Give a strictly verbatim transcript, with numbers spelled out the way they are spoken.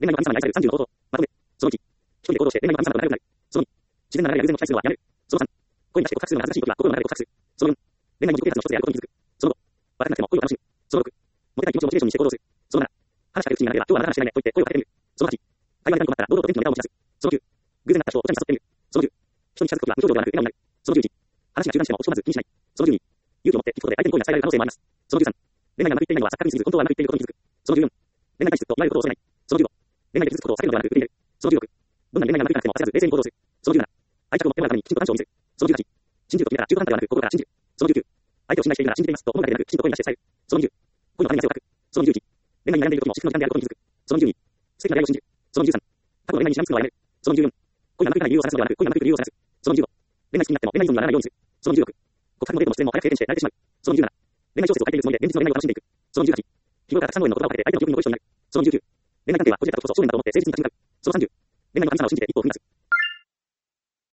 恋愛の神様に愛されるさんじゅうの方法。まとめ。そのいち。一人で行動して恋愛の神様と仲良くなる。そのに。自然な流れや偶然を期待するのはやめる。そのさん。恋に出して告白するのが恥ずかしい時は心の中で告白する。そのよん。恋愛に自己啓発の一つであることに気づく。そのご。笑ってなくても恋を楽しむ。そのろく。モテたい気持ちをモチベーションにして行動する。そのなな。話しかけ口になれば今日はあなた話してないねと言って声をかけてみる。そのはち。会話に困ったら堂々と天気のネタを持ち出す。そのきゅう。偶然なった人をお茶に誘ってみる。そのじゅう。人に近づく時は無表情ではなく笑顔になる。そのじゅういち。話が中断しても落ち込まず気にしない。そのじゅうに。勇気を持って聞くことで相手に好意が伝えられる可能性もあります。そのじゅうさん。恋愛がうまくいっていないのは錯覚に過ぎず本当はうまくいっていることに気づく。そのじゅうよん。恋愛体質と言われることを恐れない。そのじゅうご。恋愛で傷つくことを避けるのではなく受け入れる。そのじゅうろく。どんなに恋愛がうまくいかなくても焦らず冷静に行動する。そのじゅうなな。愛着を持ってもらうためにきちんと感情を見せる。そのじゅうはち。信じると決めたら中途半端ではなく心から信じる。そのじゅうきゅう。相手を信頼しているなら信じていますと思うだけでなくきちんと声に出して伝える。そのにじゅう。恋のために汗をかく。そのにじゅういち。恋愛に悩んでいる時も至福の時間であることに気づく。そのにじゅうに。素敵な出会いを信じる。そのにじゅうさん。過去の恋愛にしがみつくのはやめる。そのにじゅうよん。恋がうまくいかない理由を探すのではなく恋がうまくいく理由を探す。そのにじゅうご。恋愛好きになっても恋愛依存にならないようにする。そのにじゅうろく。告白のデートも失恋も早く経験して慣れてしまう。そのにじゅうなな。恋愛調節を変えているつもりで現実の恋愛を楽しんでいく。そのにじゅうはち。日頃からたくさんの応援の言葉をかけて相手の記憶に残る人になる。そのにじゅうきゅう。恋愛関係はこじれたことこそそういうのだと思って誠実に立ち向かう。そのさんじゅう。恋愛の神様を信じて一歩を踏み出す。